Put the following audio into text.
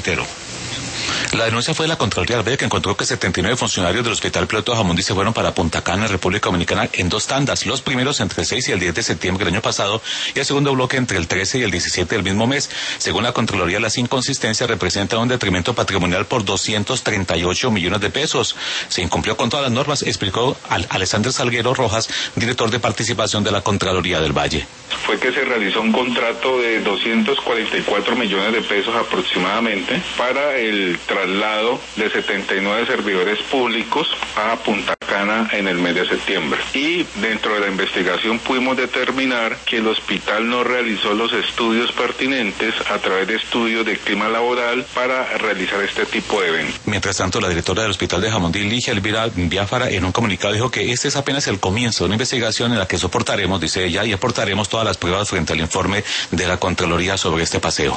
reitero. La denuncia fue de la Contraloría del Valle, que encontró que 79 funcionarios del Hospital Piloto Jamundí se fueron para Punta Cana, en República Dominicana, en 2 tandas. Los primeros entre el 6 y el 10 de septiembre del año pasado y el segundo bloque entre el 13 y el 17 del mismo mes. Según la Contraloría, las inconsistencias representan un detrimento patrimonial por 238 millones de pesos. Se incumplió con todas las normas, explicó Alexander Salguero Rojas, director de participación de la Contraloría del Valle. Fue que se realizó un contrato de 244 millones de pesos aproximadamente para el traslado de 79 servidores públicos a Punta Cana en el mes de septiembre. Y dentro de la investigación pudimos determinar que el hospital no realizó los estudios pertinentes a través de estudios de clima laboral para realizar este tipo de eventos. Mientras tanto, la directora del Hospital de Jamundí, Ligia Elvira Biafara, en un comunicado dijo que este es apenas el comienzo de una investigación en la que soportaremos, dice ella, y aportaremos todas las pruebas frente al informe de la Contraloría sobre este paseo.